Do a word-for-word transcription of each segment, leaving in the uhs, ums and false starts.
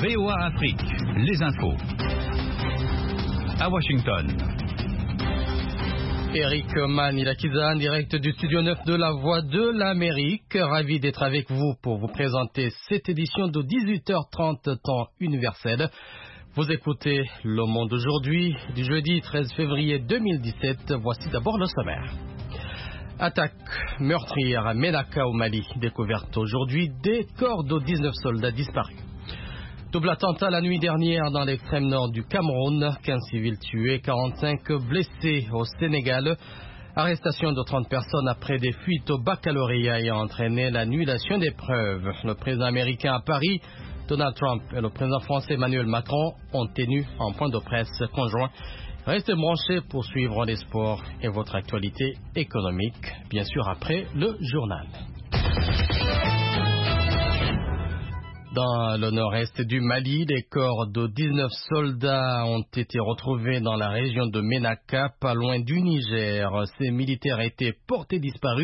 V O A Afrique, les infos. À Washington. Eric Manilakiza, en direct du studio neuf de la Voix de l'Amérique. Ravi d'être avec vous pour vous présenter cette édition de dix-huit heures trente temps universel. Vous écoutez Le Monde aujourd'hui, du jeudi treize février deux mille dix-sept. Voici d'abord le sommaire. Attaque meurtrière à Ménaka au Mali. Découverte aujourd'hui des corps de dix-neuf soldats disparus. Double attentat la nuit dernière dans l'extrême nord du Cameroun. quinze civils tués, quarante-cinq blessés au Sénégal. Arrestation de trente personnes après des fuites au baccalauréat ayant entraîné l'annulation des preuves. Le président américain à Paris, Donald Trump, et le président français Emmanuel Macron ont tenu un point de presse conjoint. Restez branchés pour suivre les sports et votre actualité économique, bien sûr après le journal. Dans le nord-est du Mali, les corps de dix-neuf soldats ont été retrouvés dans la région de Ménaka, pas loin du Niger. Ces militaires étaient portés disparus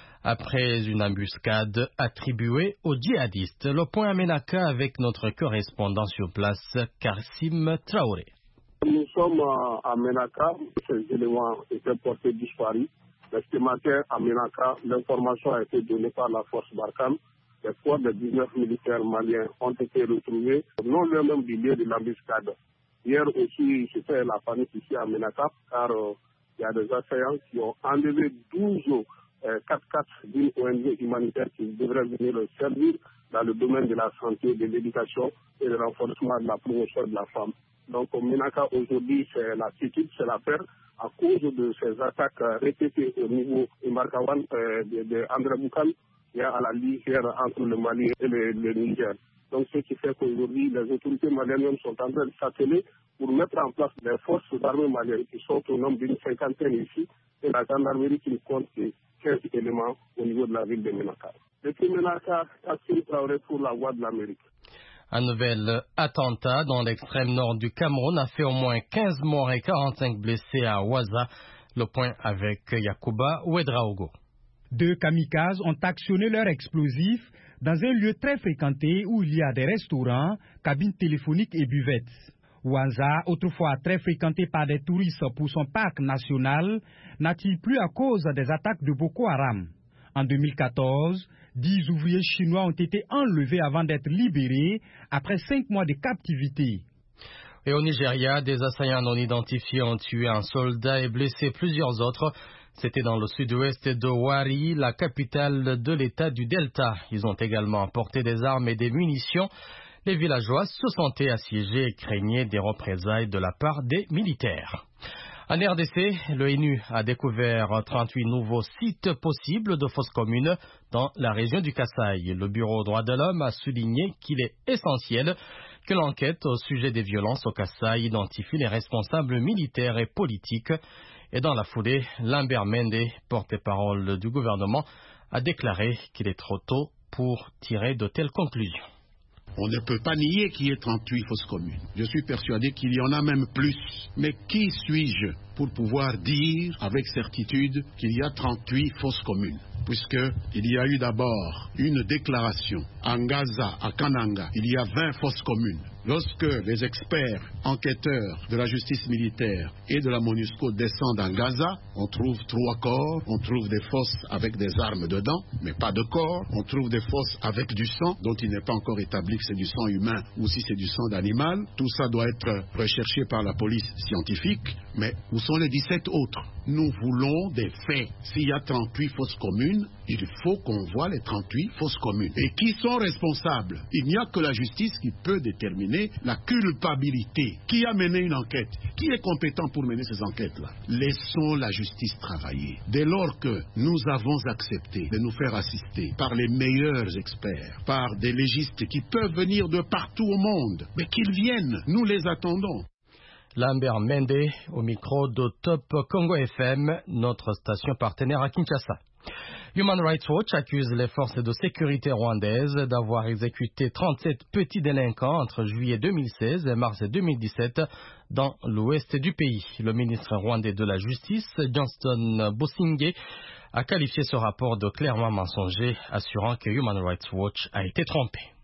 après une embuscade attribuée aux djihadistes. Le point à Ménaka avec notre correspondant sur place, Kassim Traoré. Nous sommes à Ménaka, ces éléments étaient portés disparus. L'estimateur à Ménaka, l'information a été donnée par la force Barkhane. Les corps des dix-neuf militaires maliens ont été retrouvés non loin même du lieu de l'embuscade. Hier aussi, c'était la panique ici à Ménaka, car il euh, y a des assaillants qui ont enlevé douze euh, quatre quatre d'une O N G humanitaire qui devraient venir servir dans le domaine de la santé, de l'éducation et du renforcement de la promotion de la femme. Donc au Ménaka aujourd'hui, c'est la quiétude, c'est la peur à cause de ces attaques répétées au niveau de Markawan, euh, de, de André Boukal. Il y a à la lisière entre le Mali et le, le Niger. Donc, ce qui fait qu'aujourd'hui, les autorités maliennes sont en train de s'atteler pour mettre en place les forces armées maliennes qui sont au nombre d'une cinquantaine ici et la gendarmerie qui ne compte que quinze éléments au niveau de la ville de Ménaka. Depuis Ménaka, Kassim Traoré pour la Voix de l'Amérique. Un nouvel attentat dans l'extrême nord du Cameroun a fait au moins quinze morts et quarante-cinq blessés à Ouaza. Le point avec Yacouba Ouedraogo. Deux kamikazes ont actionné leurs explosifs dans un lieu très fréquenté où il y a des restaurants, cabines téléphoniques et buvettes. Ouaza, autrefois très fréquenté par des touristes pour son parc national, n'attire plus à cause des attaques de Boko Haram. En deux mille quatorze, dix ouvriers chinois ont été enlevés avant d'être libérés après cinq mois de captivité. Et au Nigeria, des assaillants non identifiés ont tué un soldat et blessé plusieurs autres. C'était dans le sud-ouest de Wari, la capitale de l'État du Delta. Ils ont également apporté des armes et des munitions. Les villageois se sentaient assiégés et craignaient des représailles de la part des militaires. En R D C, le N U a découvert trente-huit nouveaux sites possibles de fosses communes dans la région du Kasaï. Le Bureau droits de l'homme a souligné qu'il est essentiel que l'enquête au sujet des violences au Kasaï identifie les responsables militaires et politiques. Et dans la foulée, Lambert Mende, porte-parole du gouvernement, a déclaré qu'il est trop tôt pour tirer de telles conclusions. On ne peut pas nier qu'il y ait trente-huit fosses communes. Je suis persuadé qu'il y en a même plus. Mais qui suis-je pour pouvoir dire avec certitude qu'il y a trente-huit fosses communes? Puisqu'il y a eu d'abord une déclaration en Gaza, à Kananga, il y a vingt fosses communes. Lorsque les experts enquêteurs de la justice militaire et de la MONUSCO descendent en Gaza, on trouve trois corps, on trouve des fosses avec des armes dedans, mais pas de corps, on trouve des fosses avec du sang, dont il n'est pas encore établi que c'est du sang humain ou si c'est du sang d'animal. Tout ça doit être recherché par la police scientifique, mais où sont les dix-sept autres? Nous voulons des faits. S'il y a trente-huit fosses communes, il faut qu'on voit les trente-huit fosses communes. Et qui sont responsables? Il n'y a que la justice qui peut déterminer la culpabilité. Qui a mené une enquête? Qui est compétent pour mener ces enquêtes-là? Laissons la justice travailler. Dès lors que nous avons accepté de nous faire assister par les meilleurs experts, par des légistes qui peuvent venir de partout au monde, mais qu'ils viennent, nous les attendons. Lambert Mende au micro de Top Congo F M, notre station partenaire à Kinshasa. Human Rights Watch accuse les forces de sécurité rwandaises d'avoir exécuté trente-sept petits délinquants entre juillet deux mille seize et mars deux mille dix-sept dans l'ouest du pays. Le ministre rwandais de la Justice, Johnston Busingye, a qualifié ce rapport de clairement mensonger, assurant que Human Rights Watch a été trompé.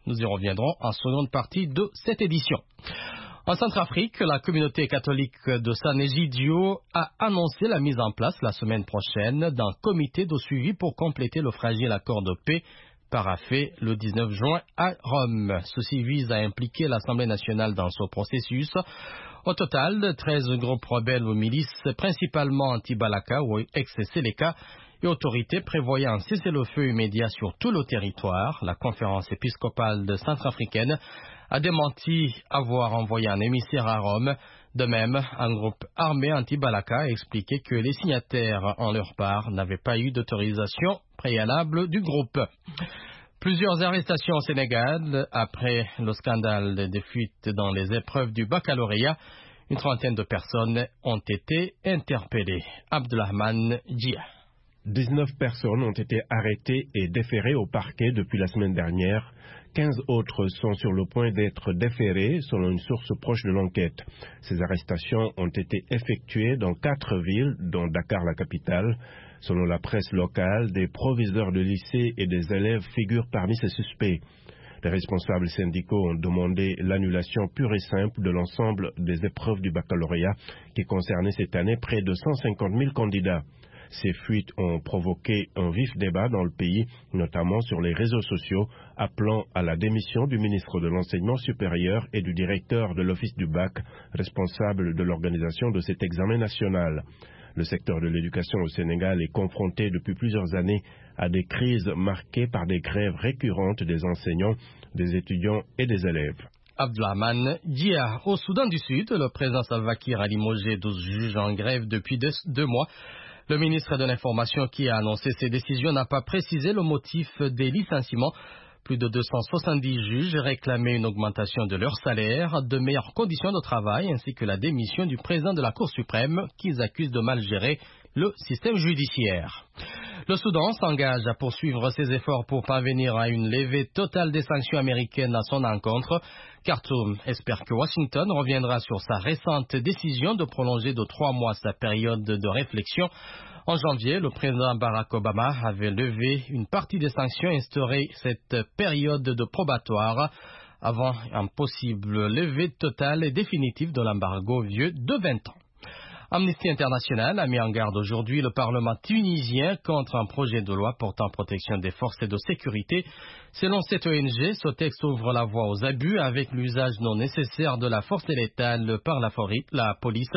Nous y reviendrons en seconde partie de cette édition. En Centrafrique, la communauté catholique de San Egidio a annoncé la mise en place la semaine prochaine d'un comité de suivi pour compléter le fragile accord de paix paraphé le dix-neuf juin à Rome. Ceci vise à impliquer l'Assemblée nationale dans ce processus. Au total, treize groupes rebelles ou milices, principalement anti-Balaka ou ex-Seleka, et autorités prévoyaient un cessez-le-feu immédiat sur tout le territoire. La conférence épiscopale de centrafricaine a démenti avoir envoyé un émissaire à Rome. De même, un groupe armé anti-Balaka a expliqué que les signataires, en leur part, n'avaient pas eu d'autorisation préalable du groupe. Plusieurs arrestations au Sénégal après le scandale des fuites dans les épreuves du baccalauréat. Une trentaine de personnes ont été interpellées. Abdelrahman Djia. dix-neuf personnes ont été arrêtées et déférées au parquet depuis la semaine dernière. quinze autres sont sur le point d'être déférées, selon une source proche de l'enquête. Ces arrestations ont été effectuées dans quatre villes, dont Dakar, la capitale. Selon la presse locale, des proviseurs de lycée et des élèves figurent parmi ces suspects. Les responsables syndicaux ont demandé l'annulation pure et simple de l'ensemble des épreuves du baccalauréat qui concernaient cette année près de cent cinquante mille candidats. Ces fuites ont provoqué un vif débat dans le pays, notamment sur les réseaux sociaux, appelant à la démission du ministre de l'Enseignement supérieur et du directeur de l'Office du bac, responsable de l'organisation de cet examen national. Le secteur de l'éducation au Sénégal est confronté depuis plusieurs années à des crises marquées par des grèves récurrentes des enseignants, des étudiants et des élèves. Abdelrahman Djia. Au Soudan du Sud, le président Salva Kiir a limogé douze juges en grève depuis deux, deux mois. Le ministre de l'Information qui a annoncé ces décisions n'a pas précisé le motif des licenciements. Plus de deux cent soixante-dix juges réclamaient une augmentation de leur salaire, de meilleures conditions de travail ainsi que la démission du président de la Cour suprême qu'ils accusent de mal gérer le système judiciaire. Le Soudan s'engage à poursuivre ses efforts pour parvenir à une levée totale des sanctions américaines à son encontre. Khartoum espère que Washington reviendra sur sa récente décision de prolonger de trois mois sa période de réflexion. En janvier, le président Barack Obama avait levé une partie des sanctions et instauré cette période de probatoire avant un possible levée totale et définitive de l'embargo vieux de vingt ans. Amnesty International a mis en garde aujourd'hui le Parlement tunisien contre un projet de loi portant protection des forces de sécurité. Selon cette O N G, ce texte ouvre la voie aux abus avec l'usage non nécessaire de la force létale par la, la police.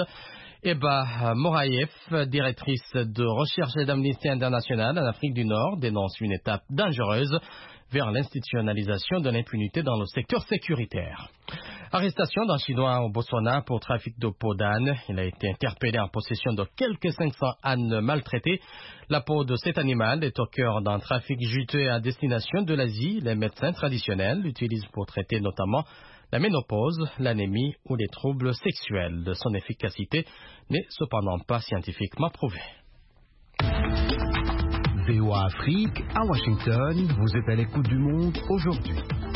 Eba Moraïef, directrice de recherche d'Amnesty International en Afrique du Nord, dénonce une étape dangereuse vers l'institutionnalisation de l'impunité dans le secteur sécuritaire. Arrestation d'un Chinois au Botswana pour trafic de peau d'âne. Il a été interpellé en possession de quelques cinq cents ânes maltraités. La peau de cet animal est au cœur d'un trafic juteux à destination de l'Asie. Les médecins traditionnels l'utilisent pour traiter notamment la ménopause, l'anémie ou les troubles sexuels. Son efficacité n'est cependant pas scientifiquement prouvée. V O A Afrique, à Washington, vous êtes à l'écoute du monde aujourd'hui.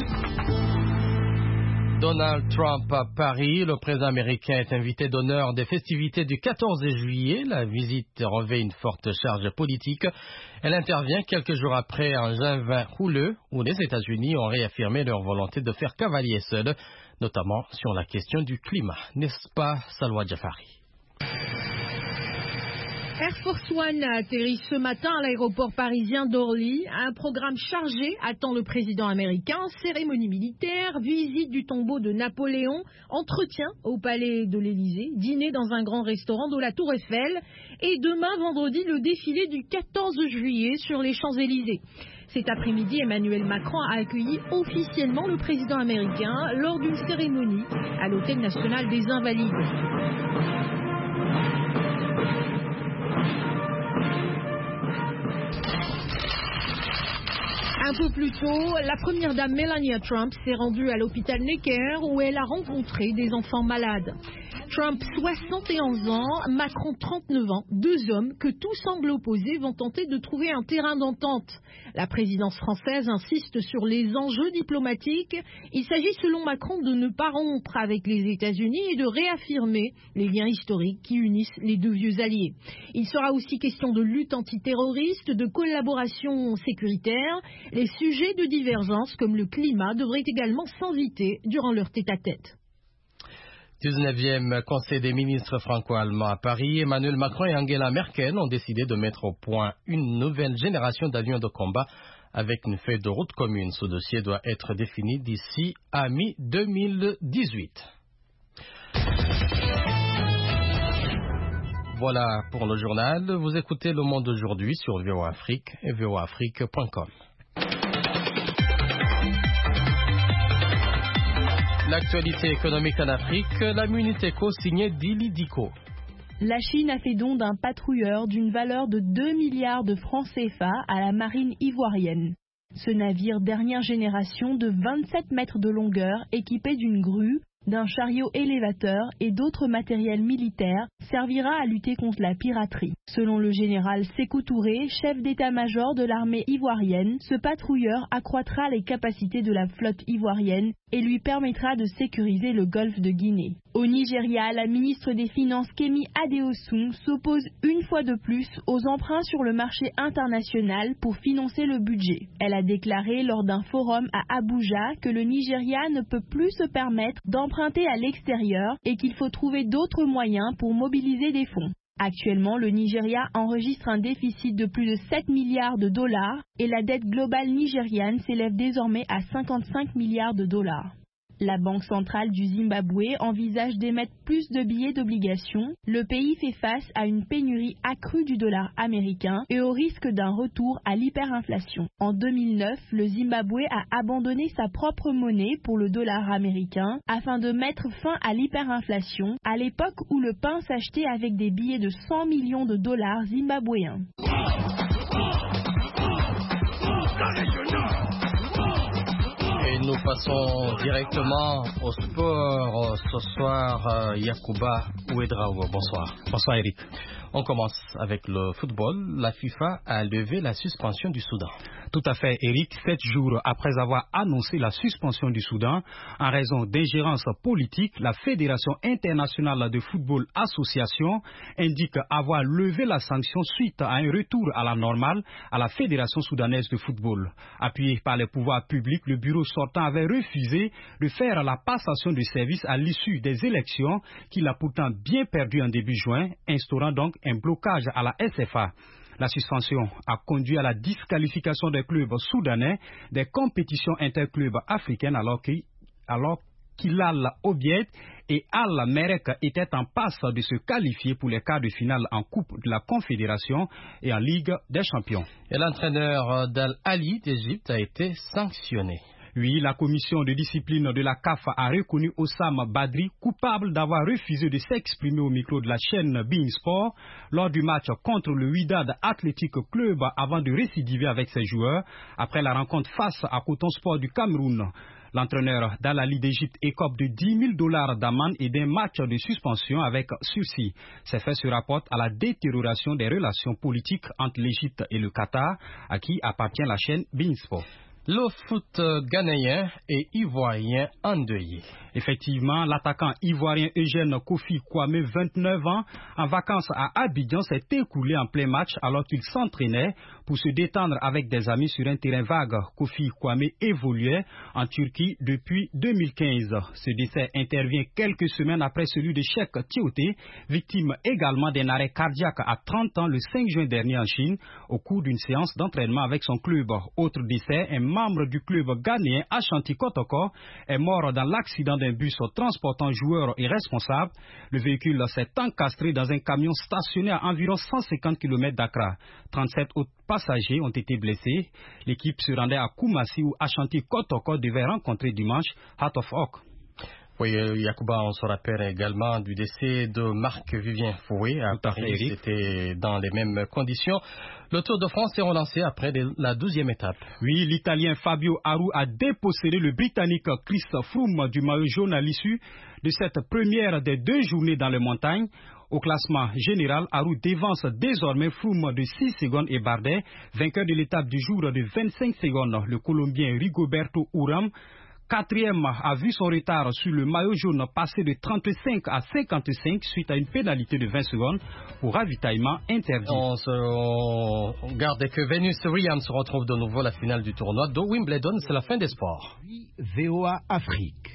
Donald Trump à Paris, le président américain est invité d'honneur des festivités du quatorze juillet. La visite revêt une forte charge politique. Elle intervient quelques jours après un G vingt houleux où les États-Unis ont réaffirmé leur volonté de faire cavalier seul, notamment sur la question du climat. N'est-ce pas, Salwa Jafari? Air Force One a atterri ce matin à l'aéroport parisien d'Orly. Un programme chargé attend le président américain. Cérémonie militaire, visite du tombeau de Napoléon, entretien au palais de l'Élysée, dîner dans un grand restaurant de la Tour Eiffel et demain vendredi le défilé du quatorze juillet sur les Champs-Élysées. Cet après-midi, Emmanuel Macron a accueilli officiellement le président américain lors d'une cérémonie à l'Hôtel National des Invalides. Un peu plus tôt, la première dame Melania Trump s'est rendue à l'hôpital Necker où elle a rencontré des enfants malades. Trump, soixante et onze ans, Macron, trente-neuf ans, deux hommes que tout semble opposer vont tenter de trouver un terrain d'entente. La présidence française insiste sur les enjeux diplomatiques. Il s'agit selon Macron de ne pas rompre avec les États-Unis et de réaffirmer les liens historiques qui unissent les deux vieux alliés. Il sera aussi question de lutte antiterroriste, de collaboration sécuritaire. Les sujets de divergence comme le climat devraient également s'inviter durant leur tête-à-tête. dix-neuvième Conseil des ministres franco-allemands à Paris, Emmanuel Macron et Angela Merkel ont décidé de mettre au point une nouvelle génération d'avions de combat avec une feuille de route commune. Ce dossier doit être défini d'ici à mi deux mille dix-huit. Voilà pour le journal. Vous écoutez Le Monde aujourd'hui sur V O A Afrique et v o a afrique point com. L'actualité économique en Afrique, la Muniteco signée Dili Diko. La Chine a fait don d'un patrouilleur d'une valeur de deux milliards de francs C F A à la marine ivoirienne. Ce navire dernière génération de vingt-sept mètres de longueur, équipé d'une grue, d'un chariot élévateur et d'autres matériels militaires, servira à lutter contre la piraterie. Selon le général Sékou Touré, chef d'état-major de l'armée ivoirienne, ce patrouilleur accroîtra les capacités de la flotte ivoirienne et lui permettra de sécuriser le golfe de Guinée. Au Nigeria, la ministre des Finances Kemi Adeosun s'oppose une fois de plus aux emprunts sur le marché international pour financer le budget. Elle a déclaré lors d'un forum à Abuja que le Nigeria ne peut plus se permettre d'emprunter à l'extérieur et qu'il faut trouver d'autres moyens pour mobiliser des fonds. Actuellement, le Nigeria enregistre un déficit de plus de sept milliards de dollars et la dette globale nigériane s'élève désormais à cinquante-cinq milliards de dollars. La Banque centrale du Zimbabwe envisage d'émettre plus de billets d'obligation. Le pays fait face à une pénurie accrue du dollar américain et au risque d'un retour à l'hyperinflation. En deux mille neuf, le Zimbabwe a abandonné sa propre monnaie pour le dollar américain afin de mettre fin à l'hyperinflation, à l'époque où le pain s'achetait avec des billets de cent millions de dollars zimbabwéens. Nous passons directement au sport. Ce soir, Yacouba Ouedraogo. Bonsoir. Bonsoir Eric. On commence avec le football. La FIFA a levé la suspension du Soudan. Tout à fait, Eric. Sept jours après avoir annoncé la suspension du Soudan en raison d'ingérence politique, la Fédération internationale de football association indique avoir levé la sanction suite à un retour à la normale à la Fédération soudanaise de football. Appuyé par les pouvoirs publics, le bureau sortant avait refusé de faire la passation de service à l'issue des élections qu'il a pourtant bien perdu en début juin, instaurant donc un blocage à la S F A. La suspension a conduit à la disqualification des clubs soudanais des compétitions interclubs africaines alors qu'il alors qu'Hilal Obiet et Al Merrek étaient en passe de se qualifier pour les quarts de finale en Coupe de la Confédération et en Ligue des Champions. Et l'entraîneur d'Al Ahly d'Égypte a été sanctionné. Oui, la commission de discipline de la C A F a reconnu Oussam Badri coupable d'avoir refusé de s'exprimer au micro de la chaîne beIN Sport lors du match contre le Wydad Athletic Club avant de récidiver avec ses joueurs après la rencontre face à Coton Sport du Cameroun. L'entraîneur d'Al Ahly d'Égypte écope de dix mille dollars d'amende et d'un match de suspension avec sursis. Ces faits se rapportent à la détérioration des relations politiques entre l'Égypte et le Qatar, à qui appartient la chaîne beIN Sport. Le foot ghanéen et ivoirien endeuillé. Effectivement, l'attaquant ivoirien Eugène Kofi Kwame, vingt-neuf ans, en vacances à Abidjan, s'est écoulé en plein match alors qu'il s'entraînait pour se détendre avec des amis sur un terrain vague. Kofi Kwame évoluait en Turquie depuis deux mille quinze. Ce décès intervient quelques semaines après celui de Cheikh Tioté, victime également d'un arrêt cardiaque à trente ans le cinq juin dernier en Chine, au cours d'une séance d'entraînement avec son club. Autre décès, un membre du club ghanéen Ashanti Kotoko est mort dans l'accident d'un bus transportant joueurs et responsables. Le véhicule s'est encastré dans un camion stationné à environ cent cinquante kilomètres d'Accra. trente-sept autres passagers ont été blessés. L'équipe se rendait à Koumassi où Ashanti Kotoko devait rencontrer dimanche Heart of Oak. Oui, Yacouba, on se rappelle également du décès de Marc-Vivien Foué à Paris. C'était dans les mêmes conditions. Le Tour de France est relancé après la douzième étape. Oui, l'Italien Fabio Aru a dépossédé le Britannique Chris Froome du maillot jaune à l'issue de cette première des deux journées dans les montagnes. Au classement général, Aru dévance désormais Froome de six secondes et Bardet, vainqueur de l'étape du jour de vingt-cinq secondes. Le Colombien Rigoberto Urán quatrième a vu son retard sur le maillot jaune passer de trente-cinq à cinquante-cinq suite à une pénalité de vingt secondes pour ravitaillement interdit. On, se, on garde que Venus Williams se retrouve de nouveau à la finale du tournoi de Wimbledon. C'est la fin des sports. V O A Afrique.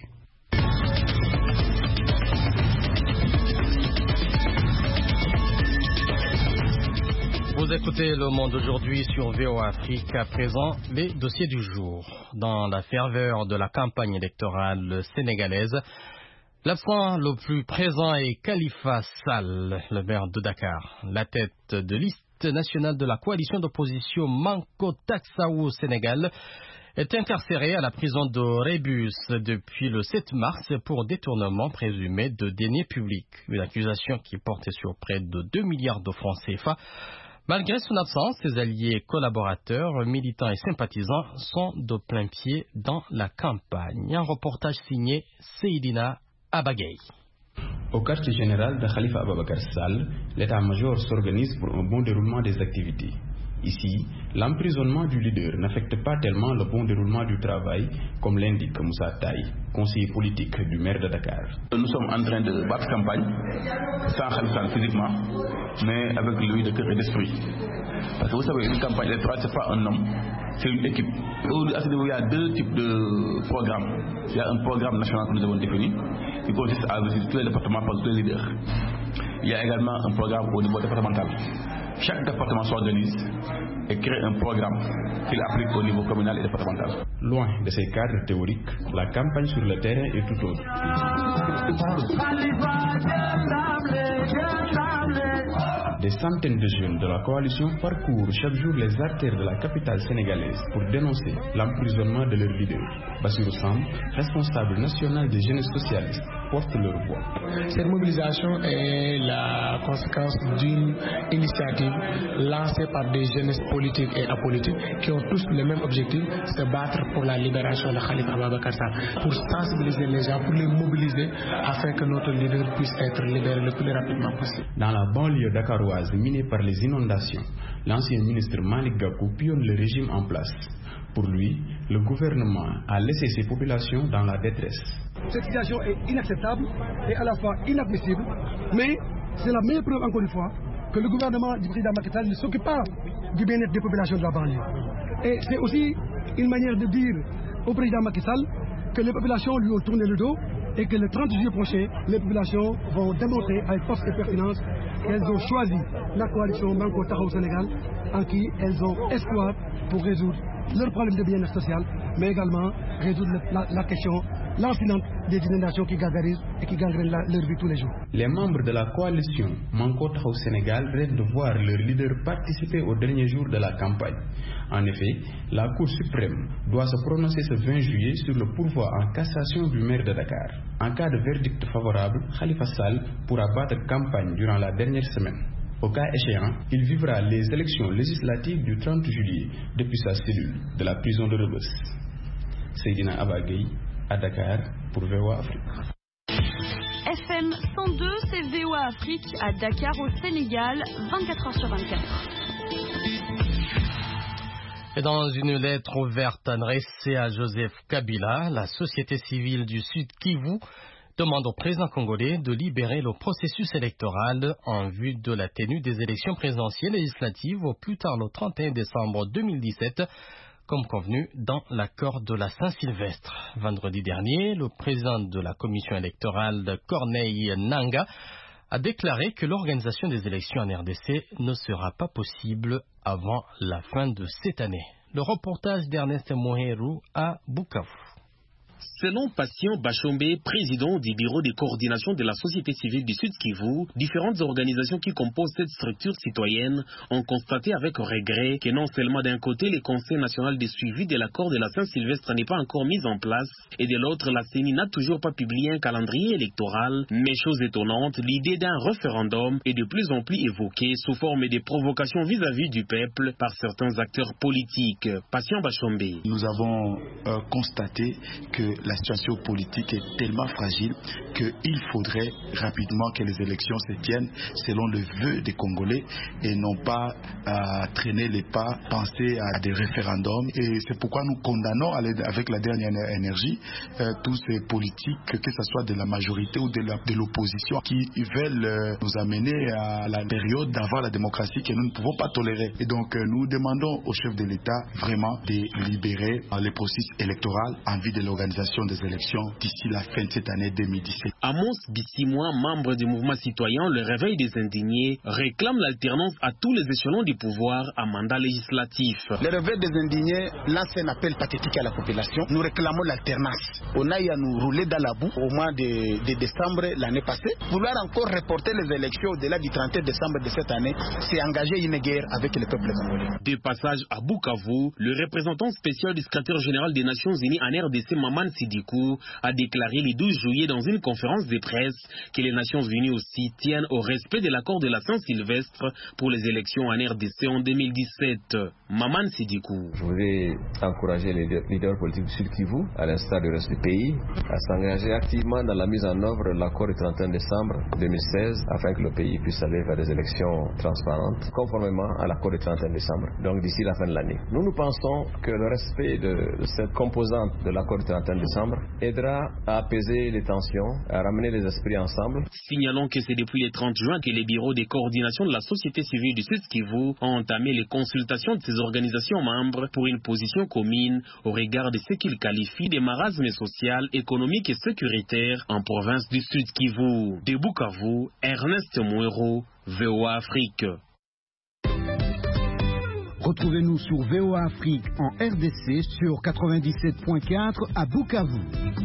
Vous écoutez Le Monde aujourd'hui sur V O A Afrique. À présent, les dossiers du jour. Dans la ferveur de la campagne électorale sénégalaise, l'absent le plus présent est Khalifa Sall, le maire de Dakar. La tête de liste nationale de la coalition d'opposition Manko Taxaou au Sénégal est incarcéré à la prison de Rébus depuis le sept mars pour détournement présumé de deniers publics. Une accusation qui portait sur près de deux milliards de francs C F A. Malgré son absence, ses alliés collaborateurs, militants et sympathisants sont de plein pied dans la campagne. Un reportage signé Seydina Abagay. Au quartier général de Khalifa Ababakar Sall, l'état-major s'organise pour un bon déroulement des activités. Ici, l'emprisonnement du leader n'affecte pas tellement le bon déroulement du travail, comme l'indique Moussa Taï, conseiller politique du maire de Dakar. Nous sommes en train de battre campagne, sans Khalifa physiquement, mais avec lui de cœur et d'esprit. Parce que vous savez, une campagne électorale, ce n'est pas un homme, c'est une équipe. À ce niveau, il y a deux types de programmes. Il y a un programme national que nous avons défini, qui consiste à visiter tous les départements par tous les leaders. Il y a également un programme au niveau départemental. Chaque département s'organise et crée un programme qu'il applique au niveau communal et départemental. Loin de ces cadres théoriques, la campagne sur le terrain est tout autre. Des centaines de jeunes de la coalition parcourent chaque jour les artères de la capitale sénégalaise pour dénoncer l'emprisonnement de leur leader. Bassirou Samb, responsable national des jeunes socialistes, porte leur voix. Cette mobilisation est la conséquence d'une initiative lancée par des jeunes politiques et apolitiques qui ont tous le même objectif, se battre pour la libération de Khalifa Ababakar Sall, pour sensibiliser les gens, pour les mobiliser afin que notre leader puisse être libéré le plus rapidement possible. Dans la banlieue dakaroise minée par les inondations, l'ancien ministre Malick Gakou pionne le régime en place. Pour lui, le gouvernement a laissé ses populations dans la détresse. Cette situation est inacceptable et à la fois inadmissible, mais c'est la meilleure preuve, encore une fois, que le gouvernement du président Macky Sall ne s'occupe pas du bien-être des populations de la banlieue. Et c'est aussi une manière de dire au président Macky Sall que les populations lui ont tourné le dos et que le trente juillet prochain, les populations vont démontrer avec force et pertinence qu'elles ont choisi la coalition Manko Taxawu Sénégal en qui elles ont espoir pour résoudre leurs problèmes de bien-être social, mais également résoudre la, la question lancinante des inondations qui gargarisent et qui gangrènent la, leur vie tous les jours. Les membres de la coalition Manko Taxawu Sénégal rêvent de voir leur leader participer aux derniers jours de la campagne. En effet, la Cour suprême doit se prononcer ce vingt juillet sur le pourvoi en cassation du maire de Dakar. En cas de verdict favorable, Khalifa Sall pourra battre campagne durant la dernière semaine. Au cas échéant, il vivra les élections législatives du trente juillet depuis sa cellule de la prison de Rebeuss. Seydina Abagay, à Dakar, pour V O A Afrique. F M cent deux, c'est V O A Afrique à Dakar au Sénégal, vingt-quatre heures sur vingt-quatre. Et dans une lettre ouverte adressée à Joseph Kabila, la société civile du Sud Kivu demande au président congolais de libérer le processus électoral en vue de la tenue des élections présidentielles et législatives au plus tard le trente et un décembre deux mille dix-sept, comme convenu dans l'accord de la Saint-Sylvestre. Vendredi dernier, le président de la commission électorale, Corneille Nangaa, a déclaré que l'organisation des élections en R D C ne sera pas possible avant la fin de cette année. Le reportage d'Ernest Moherou à Bukavu. Selon Patient Bachombe, président du bureau de coordination de la société civile du Sud Kivu, différentes organisations qui composent cette structure citoyenne ont constaté avec regret que non seulement d'un côté le Conseil national de suivi de l'accord de la Saint-Sylvestre n'est pas encore mis en place et de l'autre la C E N I n'a toujours pas publié un calendrier électoral, mais chose étonnante, l'idée d'un référendum est de plus en plus évoquée sous forme de provocation vis-à-vis du peuple par certains acteurs politiques. Patient Bachombe. Nous avons euh, constaté que la situation politique est tellement fragile qu'il faudrait rapidement que les élections se tiennent selon le vœu des Congolais et non pas à traîner les pas, penser à des référendums. Et c'est pourquoi nous condamnons avec la dernière énergie euh, tous ces politiques, que ce soit de la majorité ou de, la, de l'opposition, qui veulent euh, nous amener à la période d'avoir la démocratie que nous ne pouvons pas tolérer. Et donc euh, nous demandons au chef de l'État vraiment de libérer euh, les processus électoraux en vue de l'organisation des élections d'ici la fin de cette année deux mille dix-sept. Amos Bissimois, membre du mouvement citoyen Le Réveil des Indignés, réclame l'alternance à tous les échelons du pouvoir à mandat législatif. Le Réveil des Indignés lance un appel pathétique à la population. Nous réclamons l'alternance. On a eu à nous rouler dans la boue au mois de, de décembre l'année passée. Vouloir encore reporter les élections au-delà du trente et un décembre de cette année, c'est engager une guerre avec le peuple congolais. De passage à Bukavu, le représentant spécial du secrétaire général des Nations Unies en R D C, Maman Sidikou, a déclaré le douze juillet dans une conférence de presse que les Nations Unies aussi tiennent au respect de l'accord de la Saint-Sylvestre pour les élections en R D C en deux mille dix-sept. Maman Sidikou. Je voudrais encourager les leaders politiques du Sud Kivu, à l'instar du reste du pays, à s'engager activement dans la mise en œuvre de l'accord du trente et un décembre deux mille seize afin que le pays puisse aller vers des élections transparentes, conformément à l'accord du trente et un décembre, donc d'ici la fin de l'année. Nous, nous pensons que le respect de, de cette composante de l'accord du trente et un décembre aidera à apaiser les tensions, à ramener les esprits ensemble. Signalons que c'est depuis le trente juin que les bureaux de coordination de la société civile du Sud Kivu ont entamé les consultations de ces organisations membres pour une position commune au regard de ce qu'ils qualifient de marasme social, économique et sécuritaire en province du Sud Kivu. De Bukavu, Ernest Mouero, V O A Afrique. Retrouvez-nous sur V O A Afrique en R D C sur quatre-vingt-dix-sept point quatre à Bukavu.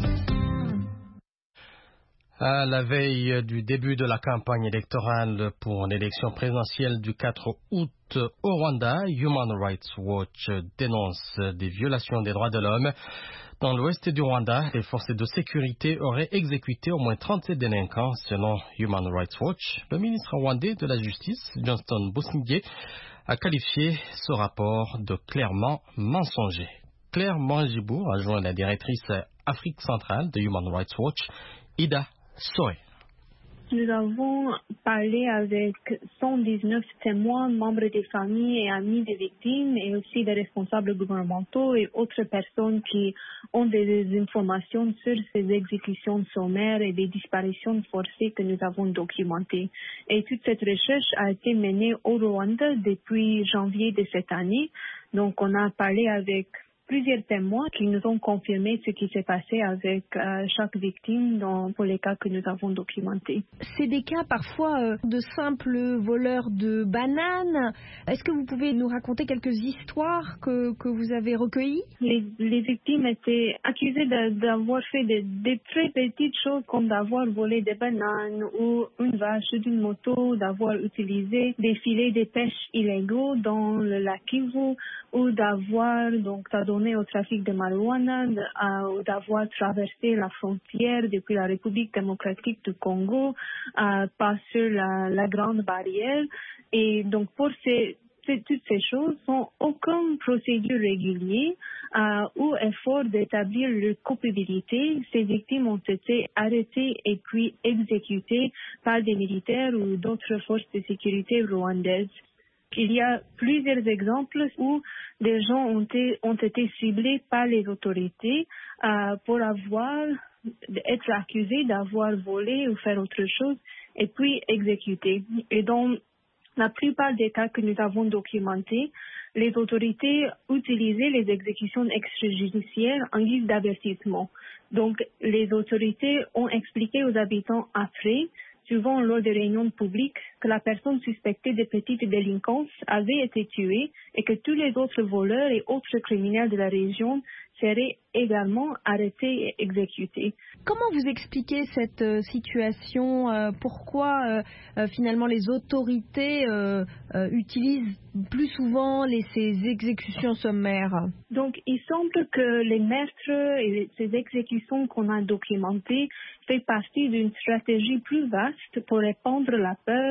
À la veille du début de la campagne électorale pour l'élection présidentielle du quatre août au Rwanda, Human Rights Watch dénonce des violations des droits de l'homme. Dans l'ouest du Rwanda, les forces de sécurité auraient exécuté au moins trente-sept délinquants selon Human Rights Watch. Le ministre rwandais de la Justice, Johnston Busingye, a qualifié ce rapport de clairement mensonger. Claire Manjibou a joint la directrice Afrique centrale de Human Rights Watch, Ida Soe. Nous avons parlé avec cent dix-neuf témoins, membres des familles et amis des victimes et aussi des responsables gouvernementaux et autres personnes qui ont des informations sur ces exécutions sommaires et des disparitions forcées que nous avons documentées. Et toute cette recherche a été menée au Rwanda depuis janvier de cette année. Donc on a parlé avec plusieurs témoins qui nous ont confirmé ce qui s'est passé avec euh, chaque victime dans, pour les cas que nous avons documentés. C'est des cas parfois euh, de simples voleurs de bananes. Est-ce que vous pouvez nous raconter quelques histoires que, que vous avez recueillies? Les, les victimes étaient accusées de, d'avoir fait des, des très petites choses comme d'avoir volé des bananes ou une vache d'une moto, d'avoir utilisé des filets de pêche illégaux dans le lac Kivu ou d'avoir donc donné au trafic de marijuana, euh, d'avoir traversé la frontière depuis la République démocratique du Congo, euh, pas sur la, la grande barrière. Et donc pour ces, ces, toutes ces choses, sans aucune procédure régulière euh, ou effort d'établir leur culpabilité, ces victimes ont été arrêtées et puis exécutées par des militaires ou d'autres forces de sécurité rwandaises. Il y a plusieurs exemples où des gens ont été, ont été ciblés par les autorités euh, pour avoir, être accusés d'avoir volé ou faire autre chose et puis exécutés. Et dans la plupart des cas que nous avons documentés, les autorités utilisaient les exécutions extrajudiciaires en guise d'avertissement. Donc, les autorités ont expliqué aux habitants après, souvent lors des réunions publiques, que la personne suspectée de petite délinquance avait été tuée et que tous les autres voleurs et autres criminels de la région seraient également arrêtés et exécutés. Comment vous expliquez cette euh, situation euh, Pourquoi euh, euh, finalement les autorités euh, euh, utilisent plus souvent les, ces exécutions sommaires? Donc, il semble que les meurtres et ces exécutions qu'on a documentées fait partie d'une stratégie plus vaste pour répandre la peur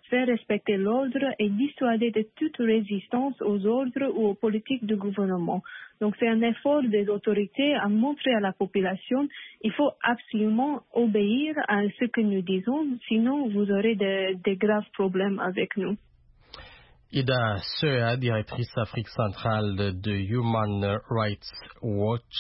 faire respecter l'ordre et dissuader de toute résistance aux ordres ou aux politiques du gouvernement. Donc c'est un effort des autorités à montrer à la population il faut absolument obéir à ce que nous disons, sinon vous aurez de, de graves problèmes avec nous. Ida Sea, directrice Afrique centrale de Human Rights Watch.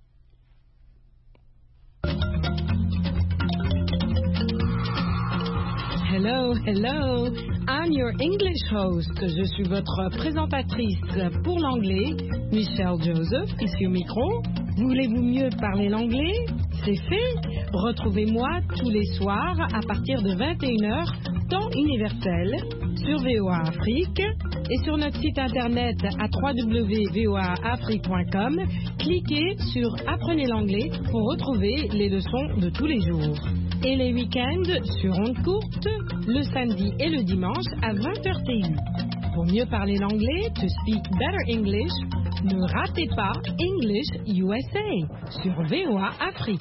Hello, hello. I'm your English host. Je suis votre présentatrice pour l'anglais, Michelle Joseph, ici au micro. Voulez-vous mieux parler l'anglais? C'est fait. Retrouvez-moi tous les soirs à partir de vingt et une heures, temps universel, sur V O A Afrique et sur notre site internet à w w w point v o a afrique point com. Cliquez sur Apprenez l'anglais pour retrouver les leçons de tous les jours. Et les week-ends sur ondes courtes, le samedi et le dimanche à vingt heures T U. Pour mieux parler l'anglais, to speak better English, ne ratez pas English U S A sur V O A Afrique.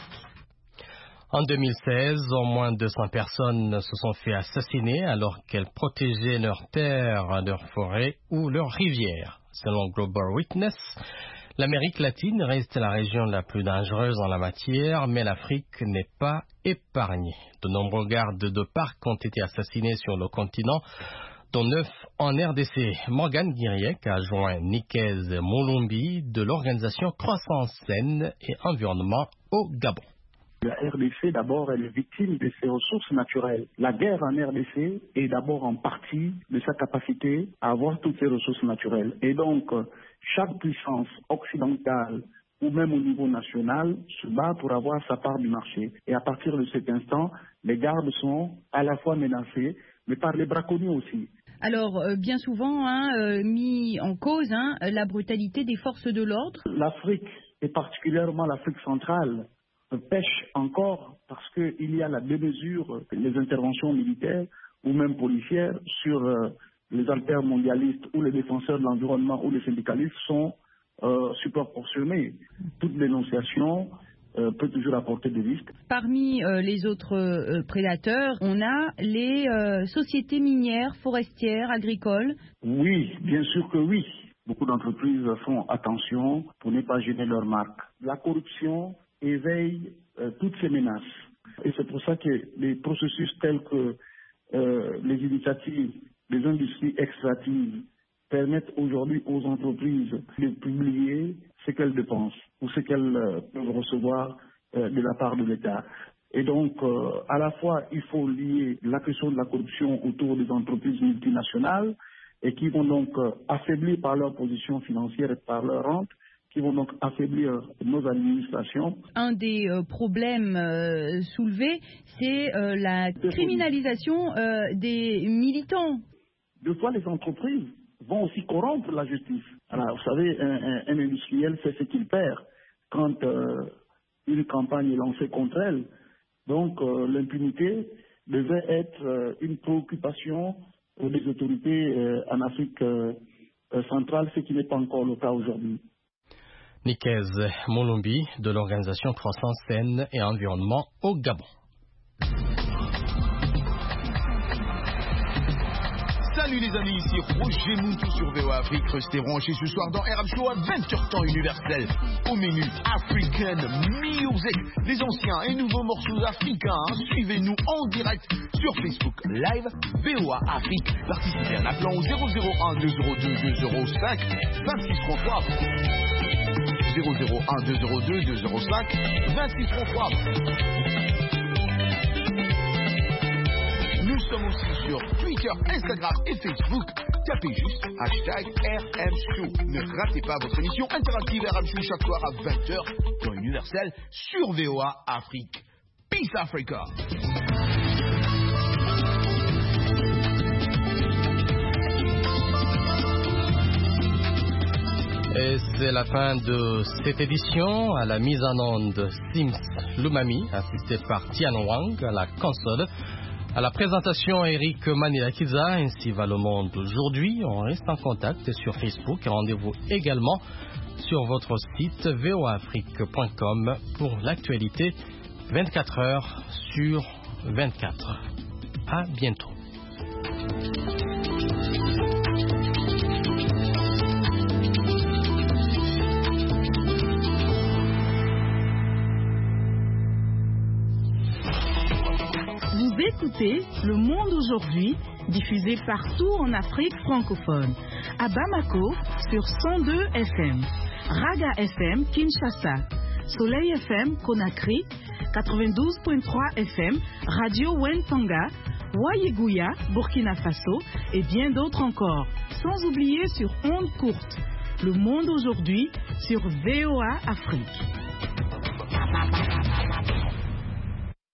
En deux mille seize, au moins deux cents personnes se sont fait assassiner alors qu'elles protégeaient leurs terres, leurs forêts ou leurs rivières. Selon Global Witness, l'Amérique latine reste la région la plus dangereuse en la matière, mais l'Afrique n'est pas épargnée. De nombreux gardes de parc ont été assassinés sur le continent, dont neuf en R D C. Morgan Guiriec a joint Nikez Molumbi de l'organisation Croissance Saine et Environnement au Gabon. La R D C, d'abord, elle est victime de ses ressources naturelles. La guerre en R D C est d'abord en partie de sa capacité à avoir toutes ces ressources naturelles. Et donc, chaque puissance occidentale ou même au niveau national se bat pour avoir sa part du marché. Et à partir de cet instant, les gardes sont à la fois menacés, mais par les braconniers aussi. Alors, euh, bien souvent, hein, euh, mis en cause hein, la brutalité des forces de l'ordre. L'Afrique, et particulièrement l'Afrique centrale, pêche encore parce qu'il y a la démesure, les interventions militaires ou même policières sur euh, les altermondialistes ou les défenseurs de l'environnement ou les syndicalistes sont euh, surproportionnées. Toute dénonciation euh, peut toujours apporter des risques. Parmi euh, les autres euh, prédateurs, on a les euh, sociétés minières, forestières, agricoles. Oui, bien sûr que oui. Beaucoup d'entreprises font attention pour ne pas gêner leur marque. La corruption éveille euh, toutes ces menaces. Et c'est pour ça que les processus tels que euh, les initiatives des industries extractives permettent aujourd'hui aux entreprises de publier ce qu'elles dépensent ou ce qu'elles euh, peuvent recevoir euh, de la part de l'État. Et donc, euh, à la fois, il faut lier la question de la corruption autour des entreprises multinationales et qui vont donc euh, affaiblir par leur position financière et par leur rente, qui vont donc affaiblir nos administrations. Un des euh, problèmes euh, soulevés, c'est euh, la criminalisation euh, des militants. Deux fois, les entreprises vont aussi corrompre la justice. Alors, vous savez, un, un, un industriel sait ce qu'il perd quand euh, une campagne est lancée contre elle. Donc, euh, l'impunité devait être euh, une préoccupation des autorités euh, en Afrique euh, centrale, ce qui n'est pas encore le cas aujourd'hui. Nikez Molumbi de l'organisation Croissance Saine et Environnement au Gabon. Salut les amis, ici Roger Moutou sur V O A Afrique. Restez branchés ce soir dans R M Show à vingt heures temps universel. Au menu African Music, les anciens et nouveaux morceaux africains. Suivez-nous en direct sur Facebook Live V O A Afrique. Participez en appelant au zéro zéro un deux zéro deux deux zéro cinq vingt-six trente-trois. zéro zéro un deux zéro deux deux zéro cinq vingt-six trente-trois. Nous sommes aussi sur Twitter, Instagram et Facebook. Tapez juste hashtag R M Show. Ne ratez pas votre émission interactive R M Show chaque soir à vingt heures dans Universel sur V O A Afrique. Peace Africa. Et c'est la fin de cette édition. À la mise en onde, Sims Lumami, assisté par Tian Wang à la console. À la présentation, Eric Manilakiza. Ainsi va le monde aujourd'hui. On reste en contact sur Facebook. Rendez-vous également sur votre site v o a afrique point com pour l'actualité vingt-quatre heures sur vingt-quatre. À bientôt. Vous écoutez Le Monde aujourd'hui, diffusé partout en Afrique francophone. À Bamako, sur cent deux F M. Raga F M, Kinshasa. Soleil F M, Conakry. quatre-vingt-douze virgule trois F M. Radio Wentanga. Wayiguya, Burkina Faso. Et bien d'autres encore. Sans oublier sur ondes courtes. Le Monde aujourd'hui, sur V O A Afrique.